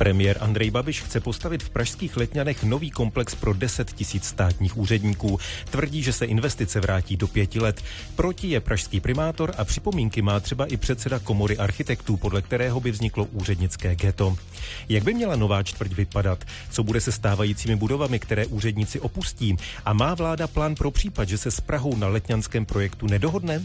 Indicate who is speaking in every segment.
Speaker 1: Premiér Andrej Babiš chce postavit v pražských Letňanech nový komplex pro 10 000 státních úředníků. Tvrdí, že se investice vrátí do 5 let. Proti je pražský primátor a připomínky má třeba i předseda Komory architektů, podle kterého by vzniklo úřednické ghetto. Jak by měla nová čtvrť vypadat? Co bude se stávajícími budovami, které úředníci opustí? A má vláda plán pro případ, že se s Prahou na letňanském projektu nedohodne?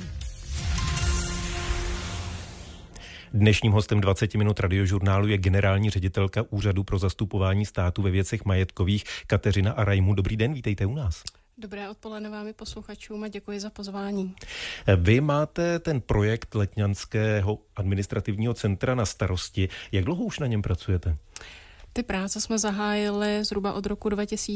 Speaker 1: Dnešním hostem 20 minut radiožurnálu je generální ředitelka Úřadu pro zastupování státu ve věcech majetkových Kateřina Arajmu. Dobrý den, vítejte u nás.
Speaker 2: Dobré odpoledne vám i posluchačům a děkuji za pozvání.
Speaker 1: Vy máte ten projekt Letňanského administrativního centra na starosti. Jak dlouho už na něm pracujete?
Speaker 2: Ty práce jsme zahájili zhruba od roku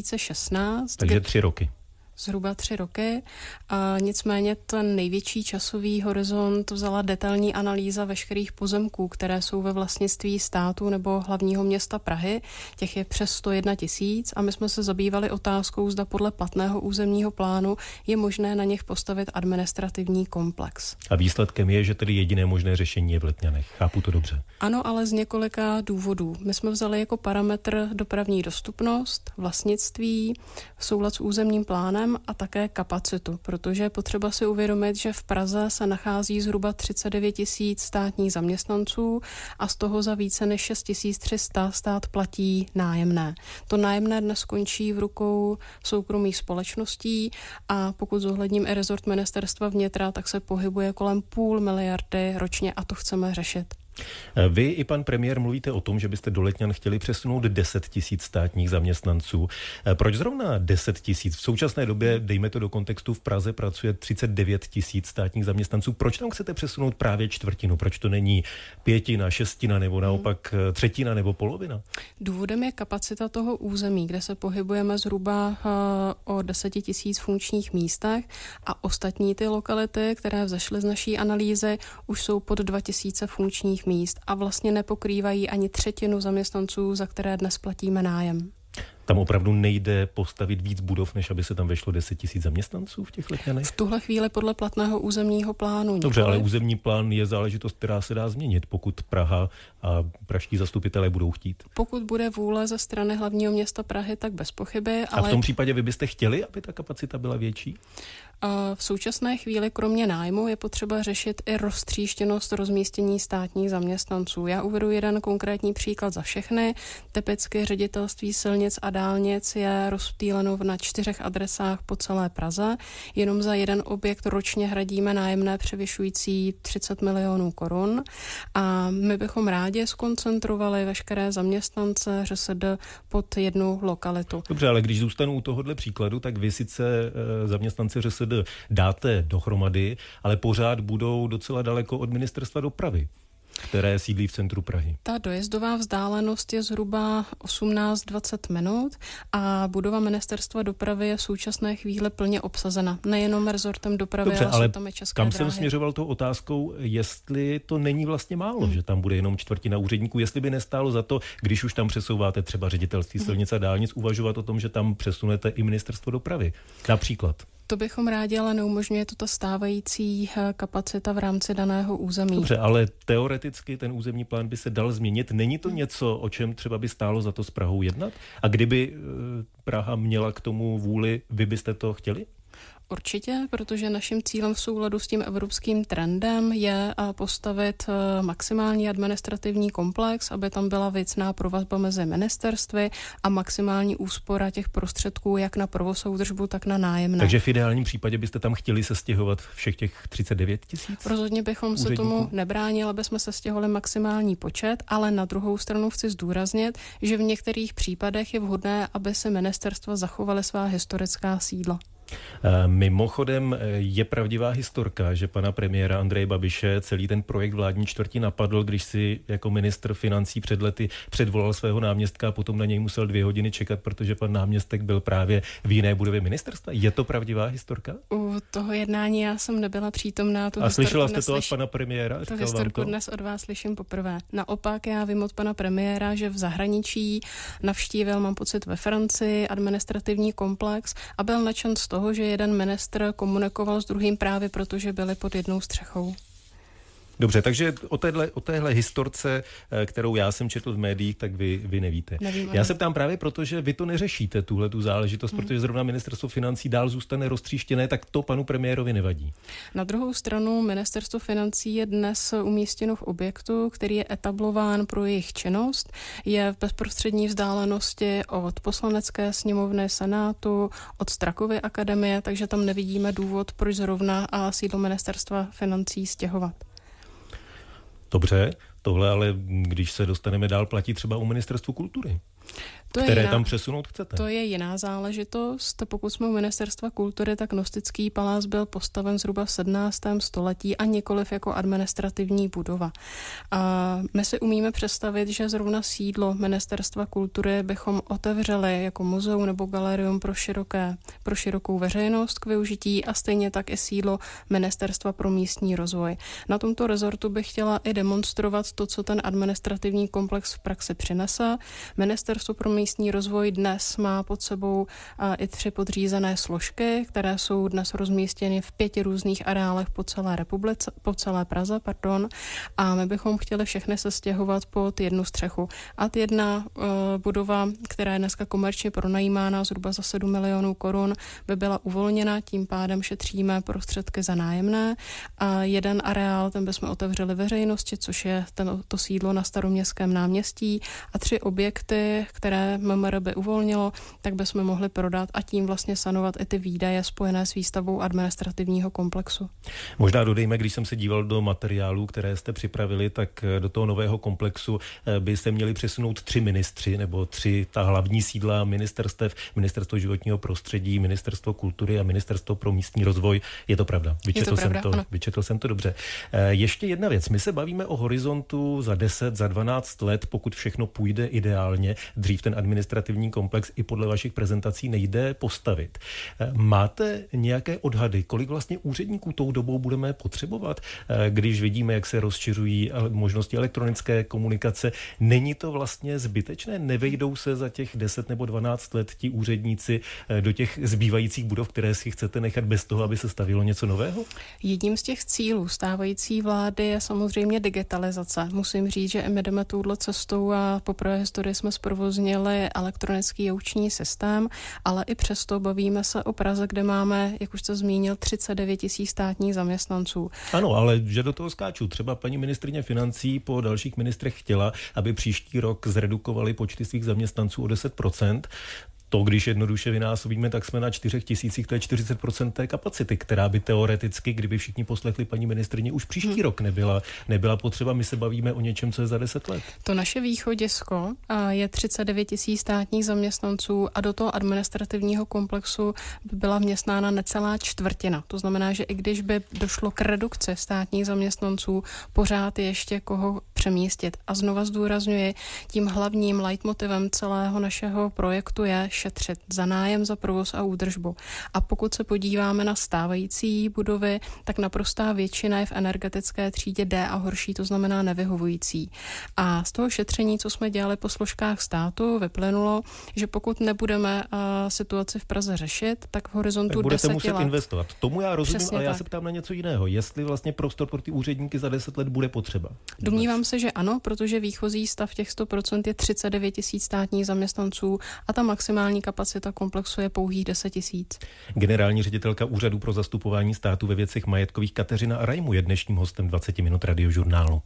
Speaker 2: 2016.
Speaker 1: Takže 3 roky.
Speaker 2: Zhruba 3 roky. A nicméně ten největší časový horizont vzala detailní analýza veškerých pozemků, které jsou ve vlastnictví státu nebo hlavního města Prahy. Těch je přes 101 000 a my jsme se zabývali otázkou, zda podle platného územního plánu je možné na nich postavit administrativní komplex.
Speaker 1: A výsledkem je, že tedy jediné možné řešení je v Letňanech. Chápu to dobře?
Speaker 2: Ano, ale z několika důvodů. My jsme vzali jako parametr dopravní dostupnost, vlastnictví, soulad s územním plánem a také kapacitu, protože je potřeba si uvědomit, že v Praze se nachází zhruba 39 000 státních zaměstnanců a z toho za více než 6 300 stát platí nájemné. To nájemné dnes končí v rukou soukromých společností a pokud zohledním i rezort ministerstva vnitra, tak se pohybuje kolem 500 miliardy ročně a to chceme řešit.
Speaker 1: Vy i pan premiér mluvíte o tom, že byste do Letňan chtěli přesunout 10 000 státních zaměstnanců. Proč zrovna 10 000? V současné době, dejme to do kontextu, v Praze pracuje 39 000 státních zaměstnanců. Proč tam chcete přesunout právě čtvrtinu? Proč to není 1/5, 1/6 nebo naopak 1/3 nebo polovina?
Speaker 2: Důvodem je kapacita toho území, kde se pohybujeme zhruba o 10 000 funkčních místech a ostatní ty lokality, které vzešly z naší analýzy, už jsou pod 2 000 funkčních míst a vlastně nepokrývají ani 1/3 zaměstnanců, za které dnes platíme nájem.
Speaker 1: Tam opravdu nejde postavit víc budov, než aby se tam vešlo 10 000 zaměstnanců v těch Letňanech?
Speaker 2: V tuhle chvíli podle platného územního plánu.
Speaker 1: Dobře, ale územní plán je záležitost, která se dá změnit, pokud Praha a pražští zastupitelé budou chtít.
Speaker 2: Pokud bude vůle ze strany hlavního města Prahy, tak bez pochyby.
Speaker 1: A v tom případě vy byste chtěli, aby ta kapacita byla větší?
Speaker 2: V současné chvíli kromě nájmu je potřeba řešit i roztříštěnost rozmístění státních zaměstnanců. Já uvedu jeden konkrétní příklad za všechny. Typicky ředitelství silnic a dálnic je rozptýleno na 4 adresách po celé Praze. Jenom za jeden objekt ročně hradíme nájemné převyšující 30 milionů korun a my bychom rádi skoncentrovali veškeré zaměstnance ŘSD pod jednu lokalitu.
Speaker 1: Dobře, ale když zůstanu u tohohle příkladu, tak vy sice zaměstnance ŘSD dáte dohromady, ale pořád budou docela daleko od ministerstva dopravy, které sídlí v centru Prahy.
Speaker 2: Ta dojezdová vzdálenost je zhruba 18-20 minut a budova ministerstva dopravy je v současné chvíli plně obsazena. Nejenom rezortem dopravy,
Speaker 1: Dobře,
Speaker 2: ale jsou tam i České
Speaker 1: kam
Speaker 2: dráhy.
Speaker 1: jsem směřoval tou otázkou, jestli to není vlastně málo, že tam bude jenom 1/4 úředníků, jestli by nestálo za to, když už tam přesouváte třeba ředitelství silnic a dálnic, uvažovat o tom, že tam přesunete i ministerstvo dopravy. Například.
Speaker 2: To bychom rádi, ale neumožňuje to ta stávající kapacita v rámci daného území.
Speaker 1: Dobře, ale teoreticky ten územní plán by se dal změnit. Není to něco, o čem třeba by stálo za to s Prahou jednat? A kdyby Praha měla k tomu vůli, vy byste to chtěli?
Speaker 2: Určitě, protože naším cílem v souladu s tím evropským trendem je postavit maximální administrativní komplex, aby tam byla věcná provazba mezi ministerstvy a maximální úspora těch prostředků jak na provozoudržbu, tak na nájemné.
Speaker 1: Takže v ideálním případě byste tam chtěli sestěhovat všech těch 39 000?
Speaker 2: Rozhodně bychom se tomu nebránili, aby jsme sestěhovali maximální počet, ale na druhou stranu chci zdůraznit, že v některých případech je vhodné, aby se ministerstva zachovaly svá historická sídla.
Speaker 1: Mimochodem je pravdivá historka, že pana premiéra Andreje Babiše celý ten projekt vládní čtvrti napadl, když si jako ministr financí před lety předvolal svého náměstka a potom na něj musel 2 hodiny čekat, protože pan náměstek byl právě v jiné budově ministerstva. Je to pravdivá historka?
Speaker 2: U toho jednání já jsem nebyla přítomná.
Speaker 1: A slyšela jste to od pana premiéra?
Speaker 2: Tu historku dnes od vás slyším poprvé. Naopak já vím od pana premiéra, že v zahraničí navštívil, mám pocit, ve Francii administrativní komplex a byl nadšen z toho, že jeden ministr komunikoval s druhým právě proto, že byli pod jednou střechou.
Speaker 1: Dobře, takže o téhle historce, kterou já jsem četl v médiích, tak vy nevíte. Já se ptám právě proto, že vy to neřešíte, tuhletu záležitost, protože zrovna ministerstvo financí dál zůstane roztříštěné, tak to panu premiérovi nevadí.
Speaker 2: Na druhou stranu ministerstvo financí je dnes umístěno v objektu, který je etablován pro jejich činnost, je v bezprostřední vzdálenosti od Poslanecké sněmovny, Senátu, od Strakovy akademie, takže tam nevidíme důvod, proč zrovna a sídlo ministerstva financí stěhovat.
Speaker 1: Dobře, tohle ale, když se dostaneme dál, platí třeba u ministerstvu kultury. Které tam přesunout chcete?
Speaker 2: To je jiná záležitost. Pokud jsme u ministerstva kultury, tak Nostický palác byl postaven zhruba v 17. století a nikoliv jako administrativní budova. A my si umíme představit, že zrovna sídlo ministerstva kultury bychom otevřeli jako muzeum nebo galerium pro širokou veřejnost k využití a stejně tak i sídlo ministerstva pro místní rozvoj. Na tomto rezortu bych chtěla i demonstrovat to, co ten administrativní komplex v praxi přinese. Ministerstvo pro místní rozvoj dnes má pod sebou i 3 podřízené složky, které jsou dnes rozmístěny v 5 různých areálech po celé Praze, a my bychom chtěli všechny se stěhovat pod jednu střechu. A jedna budova, která je dneska komerčně pronajímána zhruba za 7 milionů korun, by byla uvolněna, tím pádem šetříme prostředky za nájemné. A jeden areál, ten bychom otevřeli veřejnosti, což je to sídlo na Staroměstském náměstí, a 3 objekty, které MMR by uvolnilo, tak bychom mohli prodat a tím vlastně sanovat i ty výdaje spojené s výstavbou administrativního komplexu.
Speaker 1: Možná dodejme, když jsem se díval do materiálů, které jste připravili, tak do toho nového komplexu by se měli přesunout 3 ministři, nebo 3 ta hlavní sídla ministerstev, Ministerstvo životního prostředí, Ministerstvo kultury a Ministerstvo pro místní rozvoj. Je to pravda? Vyčetl jsem to dobře. Ještě jedna věc. My se bavíme o horizontu za 10, za 12 let, pokud všechno půjde ideálně. Dřív ten administrativní komplex i podle vašich prezentací nejde postavit. Máte nějaké odhady, kolik vlastně úředníků tou dobou budeme potřebovat, když vidíme, jak se rozšiřují možnosti elektronické komunikace? Není to vlastně zbytečné? Nevejdou se za těch 10 nebo 12 let ti úředníci do těch zbývajících budov, které si chcete nechat bez toho, aby se stavilo něco nového?
Speaker 2: Jedním z těch cílů stávající vlády je samozřejmě digitalizace. Musím říct, že my jdeme touhle cestou a poprvé historii jsme zprovoznili elektronický aukční systém, ale i přesto bavíme se o Praze, kde máme, jak už jste zmínil, 39 000 státních zaměstnanců.
Speaker 1: Ano, ale že do toho skáču. Třeba paní ministryně financí po dalších ministrech chtěla, aby příští rok zredukovali počty svých zaměstnanců o 10%. To, když jednoduše vynásobíme, tak jsme na 4 000, to je 40% té kapacity, která by teoreticky, kdyby všichni poslechli paní ministryni, už příští rok nebyla potřeba. My se bavíme o něčem, co je za 10 let.
Speaker 2: To naše východisko je 39 000 státních zaměstnanců a do toho administrativního komplexu by byla vměstnána necelá čtvrtina. To znamená, že i když by došlo k redukci státních zaměstnanců, pořád ještě koho přemístit. A znova zdůrazňuji, tím hlavním leitmotivem celého našeho projektu je šetřit za nájem, za provoz a údržbu. A pokud se podíváme na stávající budovy, tak naprostá většina je v energetické třídě D a horší, to znamená nevyhovující. A z toho šetření, co jsme dělali po složkách státu, vyplynulo, že pokud nebudeme situaci v Praze řešit, tak v horizontu 10 let...
Speaker 1: Budete muset investovat. Tomu já rozumím,
Speaker 2: Přesně
Speaker 1: ale já
Speaker 2: tak.
Speaker 1: se ptám na něco jiného. Jestli vlastně prostor pro ty úředníky za 10 let bude potřeba.
Speaker 2: Domnívám se, že ano, protože výchozí stav těch 100% je 39 000 státních zaměstnanců a ta maximální kapacita komplexu je pouhých 10 000.
Speaker 1: Generální ředitelka Úřadu pro zastupování státu ve věcech majetkových Kateřina Arajmu je dnešním hostem 20 minut Radiožurnálu.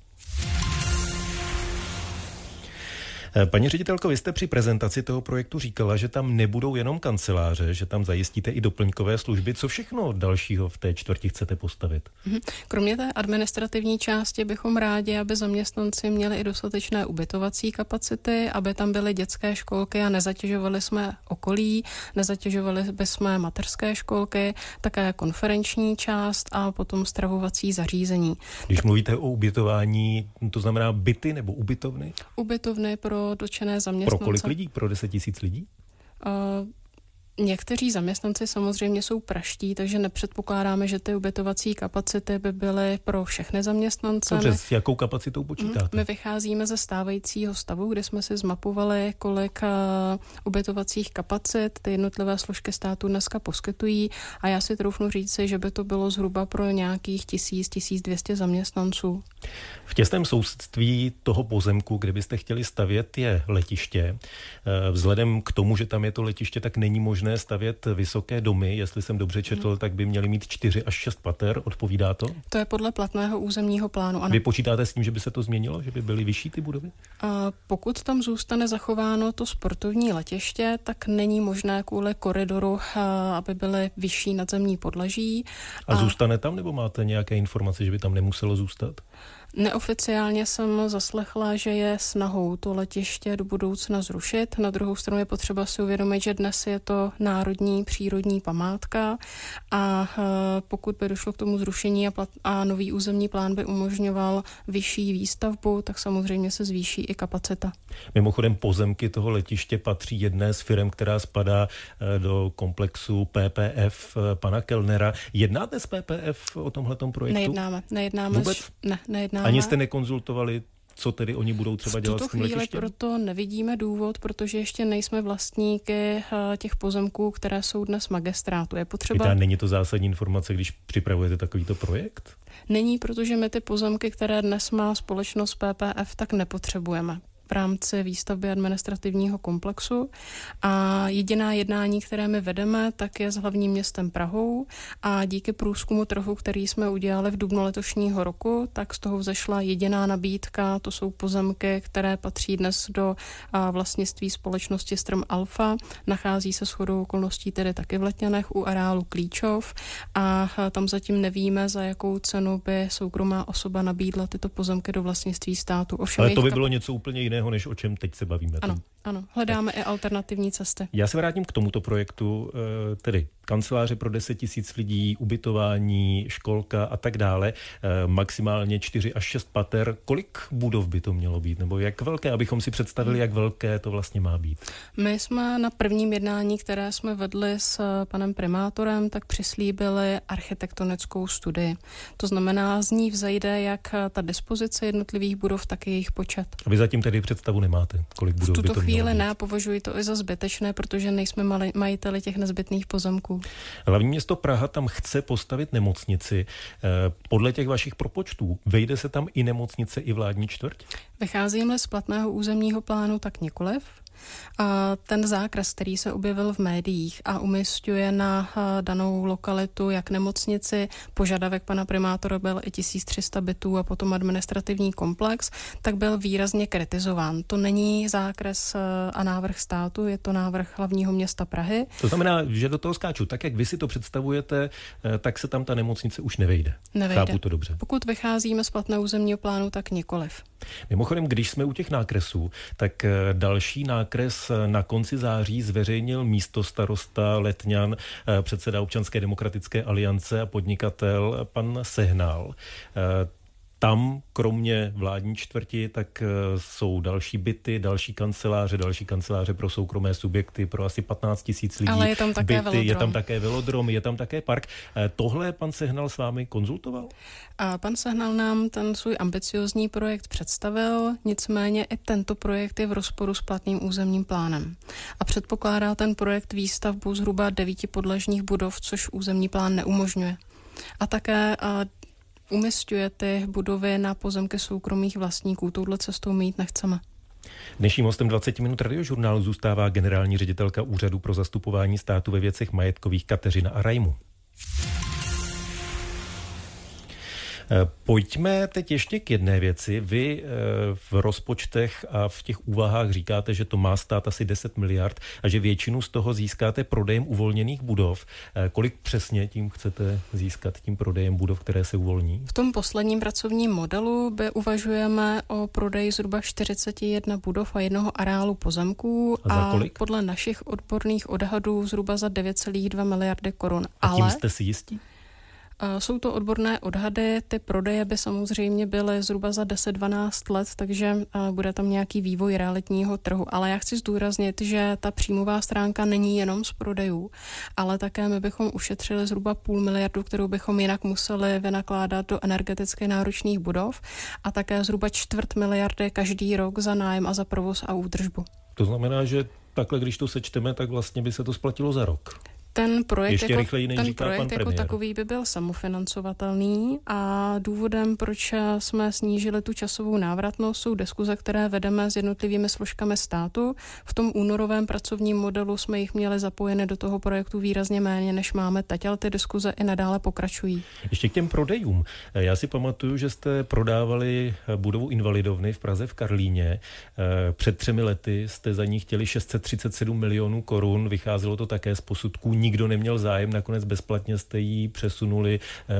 Speaker 1: Paní ředitelko, vy jste při prezentaci toho projektu říkala, že tam nebudou jenom kanceláře, že tam zajistíte i doplňkové služby. Co všechno dalšího v té čtvrti chcete postavit?
Speaker 2: Kromě té administrativní části bychom rádi, aby zaměstnanci měli i dostatečné ubytovací kapacity, aby tam byly dětské školky a nezatěžovali jsme okolí, nezatěžovali bychom mateřské školky, také konferenční část a potom stravovací zařízení.
Speaker 1: Když mluvíte o ubytování, to znamená byty nebo ubytovny?
Speaker 2: Ubytovny pro dotčené zaměstnance.
Speaker 1: Pro kolik lidí? Pro 10 000 lidí?
Speaker 2: Někteří zaměstnanci samozřejmě jsou praští, takže nepředpokládáme, že ty ubytovací kapacity by byly pro všechny zaměstnance.
Speaker 1: Dobře, s jakou kapacitou počítáte?
Speaker 2: My vycházíme ze stávajícího stavu, kde jsme si zmapovali, kolik ubytovacích kapacit ty jednotlivé složky státu dneska poskytují a já si troufnu říci, že by to bylo zhruba pro nějakých 1000-1200 zaměstnanců.
Speaker 1: V těsném sousedství toho pozemku, kde byste chtěli stavět, je letiště. Vzhledem k tomu, že tam je to letiště, tak není možné stavět vysoké domy. Jestli jsem dobře četl, tak by měly mít 4 až 6 pater. Odpovídá to?
Speaker 2: To je podle platného územního plánu, ano.
Speaker 1: Vy počítáte s tím, že by se to změnilo, že by byly vyšší ty budovy?
Speaker 2: Pokud tam zůstane zachováno to sportovní letiště, tak není možné kvůli koridoru, aby byly vyšší nadzemní podlaží.
Speaker 1: A zůstane tam, nebo máte nějaké informace, že by tam nemuselo zůstat?
Speaker 2: Neoficiálně jsem zaslechla, že je snahou to letiště do budoucna zrušit. Na druhou stranu je potřeba si uvědomit, že dnes je to národní přírodní památka a pokud by došlo k tomu zrušení a nový územní plán by umožňoval vyšší výstavbu, tak samozřejmě se zvýší i kapacita.
Speaker 1: Mimochodem pozemky toho letiště patří jedné z firem, která spadá do komplexu PPF pana Kellnera. Jednáte s PPF o tomhletom projektu?
Speaker 2: Nejednáme.
Speaker 1: Vůbec?
Speaker 2: Nejednáme.
Speaker 1: Ani jste nekonzultovali, co tedy oni budou třeba dělat s tím letištěm?
Speaker 2: V tuto chvíli proto nevidíme důvod, protože ještě nejsme vlastníky těch pozemků, které jsou dnes magistrátu. Je potřeba...
Speaker 1: Není to zásadní informace, když připravujete takovýto projekt?
Speaker 2: Není, protože my ty pozemky, které dnes má společnost PPF, tak nepotřebujeme v rámci výstavby administrativního komplexu a jediná jednání, které my vedeme, tak je s hlavním městem Prahou a díky průzkumu trhu, který jsme udělali v dubnu letošního roku, tak z toho vzešla jediná nabídka, to jsou pozemky, které patří dnes do vlastnictví společnosti Strm Alfa, nachází se shodou okolností tedy taky v Letňanech u areálu Klíčov a tam zatím nevíme, za jakou cenu by soukromá osoba nabídla tyto pozemky do vlastnictví státu.
Speaker 1: Ale to by bylo něco úplně jiného, než o čem teď se bavíme.
Speaker 2: Ano, hledáme i alternativní cesty.
Speaker 1: Já se vrátím k tomuto projektu, tedy kanceláře pro 10 000 lidí, ubytování, školka a tak dále, maximálně 4 až 6 pater. Kolik budov by to mělo být? Nebo jak velké, abychom si představili, jak velké to vlastně má být?
Speaker 2: My jsme na prvním jednání, které jsme vedli s panem primátorem, tak přislíbili architektonickou studii. To znamená, z ní vzejde jak ta dispozice jednotlivých budov, tak i jejich počet.
Speaker 1: A vy zatím tedy představu nemáte, kolik budov by to mělo být?
Speaker 2: V tuto chvíli ne, považuji to i za zbytečné, protože nejsme majiteli těch nezbytných pozemků.
Speaker 1: Hlavní město Praha tam chce postavit nemocnici. Podle těch vašich propočtů vejde se tam i nemocnice, i vládní čtvrť?
Speaker 2: Vycházíme z platného územního plánu, tak nikoliv. A ten zákres, který se objevil v médiích a umisťuje na danou lokalitu jak nemocnici, požadavek pana primátora byl i 1300 bytů a potom administrativní komplex, tak byl výrazně kritizován. To není zákres a návrh státu, je to návrh hlavního města Prahy.
Speaker 1: To znamená, že do toho skáču. Tak, jak vy si to představujete, tak se tam ta nemocnice už nevejde. Chápu to dobře.
Speaker 2: Pokud vycházíme z platného územního plánu, tak nikoliv.
Speaker 1: Mimochodem, když jsme u těch nákresů, tak další nákres na konci září zveřejnil místostarosta Letňan, předseda Občanské demokratické aliance a podnikatel pan Sehnal. Tam, kromě vládní čtvrti, tak jsou další byty, další kanceláře pro soukromé subjekty, pro asi 15 000 lidí.
Speaker 2: Ale je tam také velodrom.
Speaker 1: Je tam také velodrom, je tam také park. Tohle pan Sehnal s vámi konzultoval?
Speaker 2: A pan Sehnal nám ten svůj ambiciozní projekt představil, nicméně i tento projekt je v rozporu s platným územním plánem. A předpokládá ten projekt výstavbu zhruba 9 podlažních budov, což územní plán neumožňuje. A také umisťuje ty budovy na pozemky soukromých vlastníků. Touhle cestou my jít nechceme.
Speaker 1: Dnešním hostem 20 minut radiožurnálu zůstává generální ředitelka Úřadu pro zastupování státu ve věcech majetkových Kateřina Arajmu. Pojďme teď ještě k jedné věci. Vy v rozpočtech a v těch úvahách říkáte, že to má stát asi 10 miliard a že většinu z toho získáte prodejem uvolněných budov. Kolik přesně tím chcete získat, tím prodejem budov, které se uvolní?
Speaker 2: V tom posledním pracovním modelu uvažujeme o prodeji zhruba 41 budov a jednoho areálu pozemků a podle našich odborných odhadů zhruba za 9,2 miliardy korun.
Speaker 1: A tím jste si jistí?
Speaker 2: Jsou to odborné odhady, ty prodeje by samozřejmě byly zhruba za 10-12 let, takže bude tam nějaký vývoj realitního trhu. Ale já chci zdůraznit, že ta příjmová stránka není jenom z prodejů, ale také my bychom ušetřili zhruba 0,5 miliardy, kterou bychom jinak museli vynakládat do energeticky náročných budov a také zhruba 0,25 miliardy každý rok za nájem a za provoz a údržbu.
Speaker 1: To znamená, že takhle, když to sečteme, tak vlastně by se to splatilo za rok.
Speaker 2: Ten projekt
Speaker 1: pan
Speaker 2: jako takový by byl samofinancovatelný a důvodem, proč jsme snížili tu časovou návratnost, jsou diskuze, které vedeme s jednotlivými složkami státu. V tom únorovém pracovním modelu jsme jich měli zapojeny do toho projektu výrazně méně, než máme teď, ale ty diskuze i nadále pokračují.
Speaker 1: Ještě k těm prodejům. Já si pamatuju, že jste prodávali budovu Invalidovny v Praze v Karlíně. Před 3 lety jste za ní chtěli 637 milionů korun, vycházelo to také z posudků. Nikdo neměl zájem, nakonec bezplatně jste ji přesunuli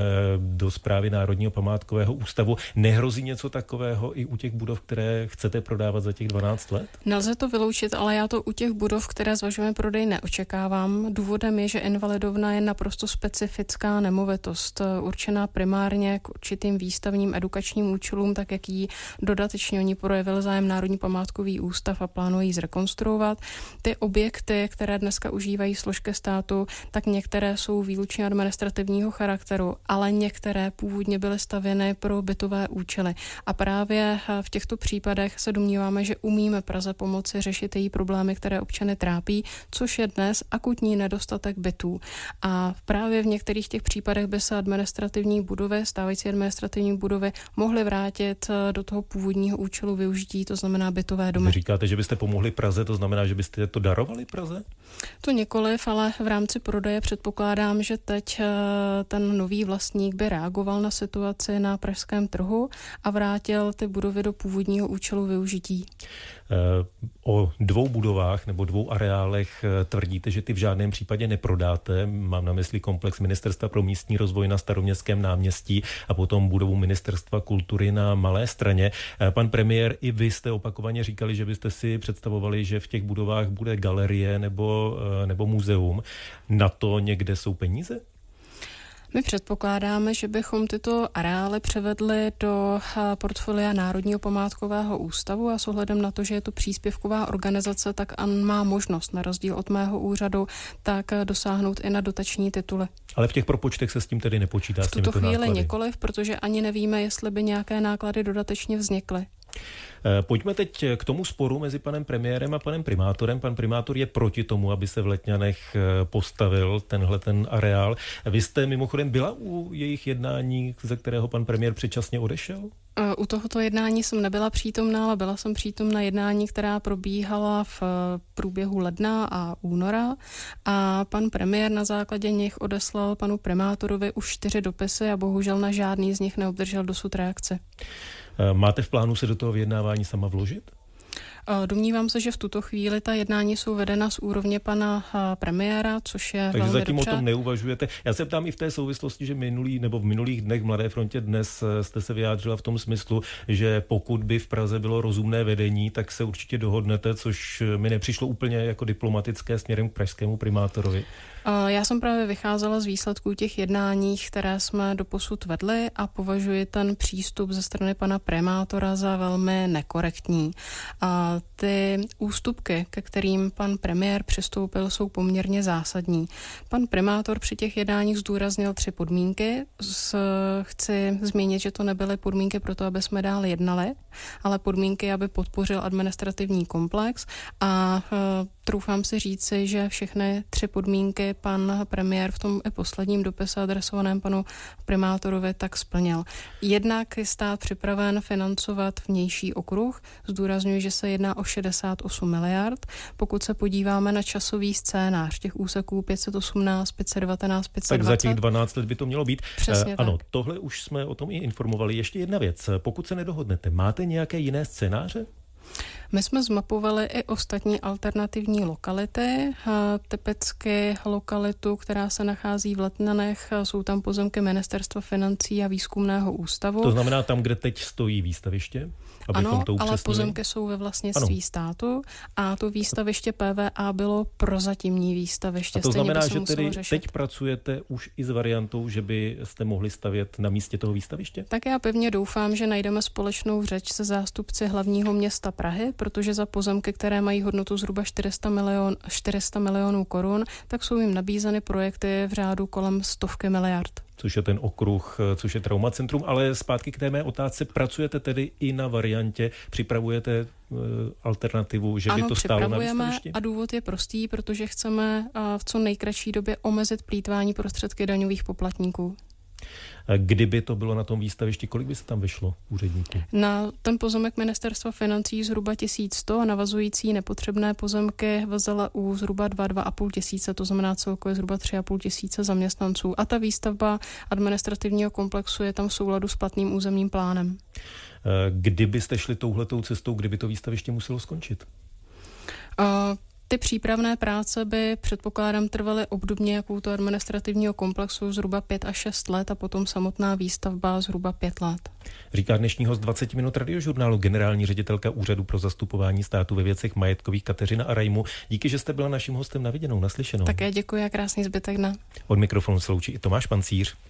Speaker 1: do Správy Národního památkového ústavu. Nehrozí něco takového i u těch budov, které chcete prodávat za těch 12 let?
Speaker 2: Nelze to vyloučit, ale já to u těch budov, které zvažujeme prodej, neočekávám. Důvodem je, že Invalidovna je naprosto specifická nemovitost, určená primárně k určitým výstavním edukačním účelům, tak jak ji dodatečně oni projevili zájem Národní památkový ústav a plánují zrekonstruovat. Ty objekty, které dneska užívají složky státu, tak některé jsou výlučně administrativního charakteru, ale některé původně byly stavěny pro bytové účely. A právě v těchto případech se domníváme, že umíme Praze pomoci řešit její problémy, které občany trápí, což je dnes akutní nedostatek bytů. A právě v některých těch případech by se stávající administrativní budovy mohly vrátit do toho původního účelu využití, to znamená bytové domy.
Speaker 1: Vy říkáte, že byste pomohli Praze, to znamená, že byste to darovali Praze?
Speaker 2: To nikoliv, ale v rámci prodeje předpokládám, že teď ten nový vlastník by reagoval na situaci na pražském trhu a vrátil ty budovy do původního účelu využití.
Speaker 1: O 2 budovách nebo 2 areálech tvrdíte, že ty v žádném případě neprodáte. Mám na mysli komplex Ministerstva pro místní rozvoj na Staroměstském náměstí a potom budovu Ministerstva kultury na Malé Straně. Pan premiér, i vy jste opakovaně říkali, že byste si představovali, že v těch budovách bude galerie nebo muzeum. Na to někde jsou peníze?
Speaker 2: My předpokládáme, že bychom tyto areály převedli do portfolia Národního památkového ústavu a s ohledem na to, že je to příspěvková organizace, tak má možnost, na rozdíl od mého úřadu, tak dosáhnout i na dotační tituly.
Speaker 1: Ale v těch propočtech se s tím tedy nepočítá?
Speaker 2: V tuto chvíli nikoliv, protože ani nevíme, jestli by nějaké náklady dodatečně vznikly.
Speaker 1: Pojďme teď k tomu sporu mezi panem premiérem a panem primátorem. Pan primátor je proti tomu, aby se v Letňanech postavil ten areál. Vy jste mimochodem byla u jejich jednání, ze kterého pan premiér předčasně odešel?
Speaker 2: U tohoto jednání jsem nebyla přítomná, ale byla jsem přítomna jednání, která probíhala v průběhu ledna a února a pan premiér na základě nich odeslal panu primátorovi už 4 dopisy a bohužel na žádný z nich neobdržel dosud reakci.
Speaker 1: Máte v plánu se do toho vyjednávání sama vložit?
Speaker 2: Domnívám se, že v tuto chvíli ta jednání jsou vedena z úrovně pana premiéra, což je
Speaker 1: takže
Speaker 2: velmi
Speaker 1: zatím
Speaker 2: dobře.
Speaker 1: O tom neuvažujete. Já se ptám i v té souvislosti, že v minulých dnech v Mladé frontě dnes jste se vyjádřila v tom smyslu, že pokud by v Praze bylo rozumné vedení, tak se určitě dohodnete, což mi nepřišlo úplně jako diplomatické směrem k pražskému primátorovi.
Speaker 2: Já jsem právě vycházela z výsledků těch jednání, které jsme doposud vedli a považuji ten přístup ze strany pana primátora za velmi nekorektní. A ty ústupky, ke kterým pan premiér přistoupil, jsou poměrně zásadní. Pan primátor při těch jednáních zdůraznil 3 podmínky. Chci zmínit, že to nebyly podmínky pro to, aby jsme dál jednali, ale podmínky, aby podpořil administrativní komplex a troufám si říci, že všechny 3 podmínky pan premiér v tom i posledním dopise adresovaném panu primátorovi tak splnil. Jednak je stát připraven financovat vnější okruh. Zdůrazňuji, že se jedná o 68 miliard. Pokud se podíváme na časový scénář těch úseků 518, 519, 520.
Speaker 1: Tak za těch 12 let by to mělo být.
Speaker 2: Přesně
Speaker 1: ano,
Speaker 2: tak.
Speaker 1: Tohle už jsme o tom i informovali. Ještě jedna věc. Pokud se nedohodnete, máte nějaké jiné scénáře?
Speaker 2: My jsme zmapovali i ostatní alternativní lokality, typicky lokalitu, která se nachází v Letňanech, jsou tam pozemky Ministerstva financí a Výzkumného ústavu.
Speaker 1: To znamená tam, kde teď stojí výstaviště?
Speaker 2: Ano, ale pozemky jsou ve vlastnictví státu a to výstaviště PVA bylo prozatímní výstaviště.
Speaker 1: A to znamená, že tedy teď pracujete už i s variantou, že byste mohli stavět na místě toho výstaviště?
Speaker 2: Tak já pevně doufám, že najdeme společnou řeč se zástupci hlavního města Prahy, protože za pozemky, které mají hodnotu zhruba 400 milionů korun, tak jsou jim nabízeny projekty v řádu kolem 100 miliard.
Speaker 1: Což je ten okruh, což je Traumacentrum, ale zpátky k té mé otázce, pracujete tedy i na variantě, připravujete alternativu, že by to stálo na výstavišti?
Speaker 2: A důvod je prostý, protože chceme v co nejkratší době omezit plýtvání prostředky daňových poplatníků.
Speaker 1: Kdyby to bylo na tom výstavišti, kolik by se tam vyšlo úředníků?
Speaker 2: Na ten pozemek Ministerstva financí zhruba 1100 a navazující nepotřebné pozemky VZLU zhruba 2,5 tisíce, to znamená celkově zhruba 3,5 tisíce zaměstnanců. A ta výstavba administrativního komplexu je tam v souladu s platným územním plánem.
Speaker 1: Kdybyste šli touhletou cestou, kdyby to výstaviště muselo skončit?
Speaker 2: Ty přípravné práce by, předpokládám, trvaly obdobně jako u toho administrativního komplexu zhruba 5 až 6 let a potom samotná výstavba zhruba 5 let.
Speaker 1: Říká dnešní host 20 minut Radiožurnálu generální ředitelka Úřadu pro zastupování státu ve věcech majetkových Kateřina Arajmu. Díky, že jste byla naším hostem, na viděnou, naslyšenou.
Speaker 2: Také děkuji a krásný zbytek dne.
Speaker 1: Od mikrofonu se loučí i Tomáš Pancíř.